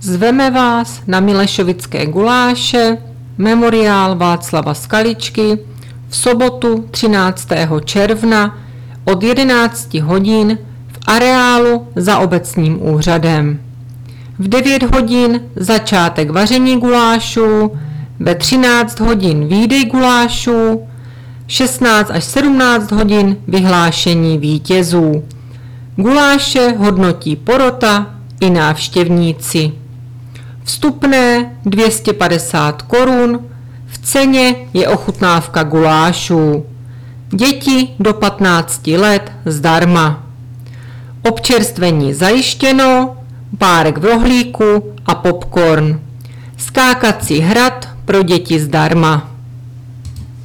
Zveme vás na Milešovické guláše, Memoriál Václava Skaličky v sobotu 13. června od 11 hodin v areálu za obecním úřadem. V 9 hodin začátek vaření gulášů, ve 13 hodin výdej gulášů, 16 až 17 hodin vyhlášení vítězů. Guláše hodnotí porota i návštěvníci. Vstupné 250 korun, v ceně je ochutnávka gulášů. Děti do 15 let zdarma. Občerstvení zajištěno, párek v rohlíku a popcorn. Skákací hrad pro děti zdarma.